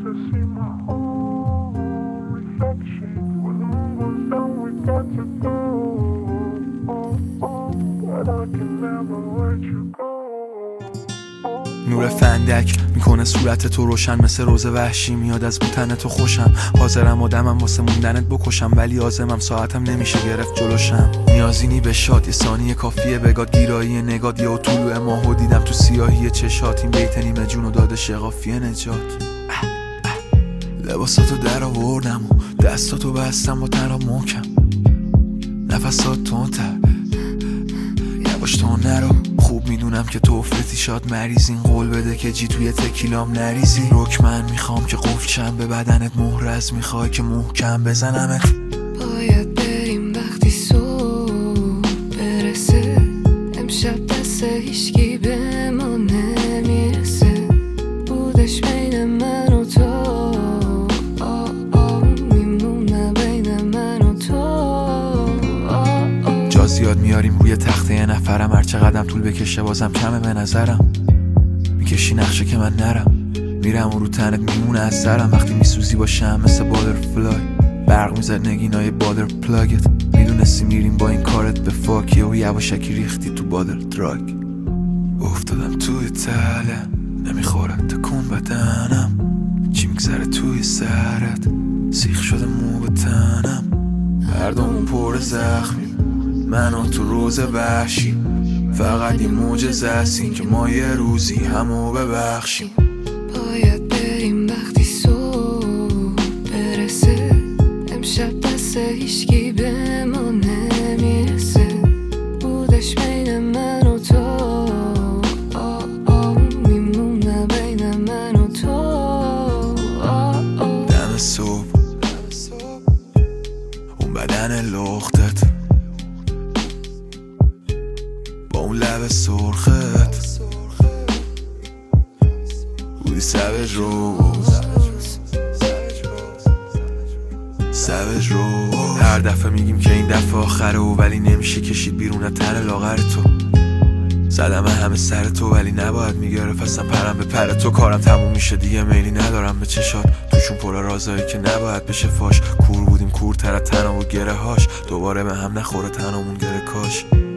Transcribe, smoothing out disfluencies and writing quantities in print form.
to see my own reflection. When all was done, we got to go. But I can never let you go. نور فندک میکنه صورت تو روشن، مثل روز وحشی میاد از بوتن تو خوشم. حاضرم آدمم واسه موندنت بکشم، ولی آزمم ساعتم نمیشه گرفت جلوشم. نیازینی به شاد، یه ثانیه کافیه بگاد گیرایی نگاد. یه طلوع ماهو دیدم تو سیاهی چشات، این بیت نیمه جونو داده شقافیه نجات. لباساتو در آوردم و دستاتو بستم با تنها محکم. نفسات تندتر یواش تو نرو، خوب میدونم که تو افرتی شاد مریض. این قول بده که جی توی تکیلام نریزی. رک من میخوام که قفل شم به بدنت، مهرز میخوای که محکم بزنمت. باید بریم وقتی صبح برسه، امشب دست هیچکی به ما نمیرسه. بودش بین من و تو، میمونه بین من و تو. جا زیاد میاریم روی تخته یه نفرم، هرچه قدم طول بکشه بازم کمه به نظرم. میکشی نقشه که من نرم، میرم و رو تنت میمونه از سرم. وقتی میسوزی باشم مثل بادرفلای، برق میزد نگینای بادر پلاگت. میدونستی میریم با این کارت به فاکیه و یواشکی ریختی تو بادر دراگ. افتادم توی تله نمیخورد تکون بدنم، چی میگذره توی سرت سیخ شده مو به تنم. هر دومون پر زخمی، من و تو روز وحشی. فقط یه معجزه است این که ما یه روزی همو ببخشیم. باید بریم وقتی صبح برسه، امشب دست هیچکی به ما نمیرسه. بودش بین من و تو، میمونه بین من و تو. دم صبح اون بدن لختت با اون لب سرخت، بودی سوج رو. هر دفعه میگیم که این دفعه آخره و ولی نمیشه کشید بیرون تن لاغر تو. زدم همه سر تو ولی نباید میگرفت اصلا پرم به پر تو. کارم تموم میشه دیگه، میلی ندارم به چشات، توشون پر رازایی که نباید بشه فاش. کور بودیم کورتر از تنم و گره هاش، دوباره به هم نخوره تنمون گره کاش.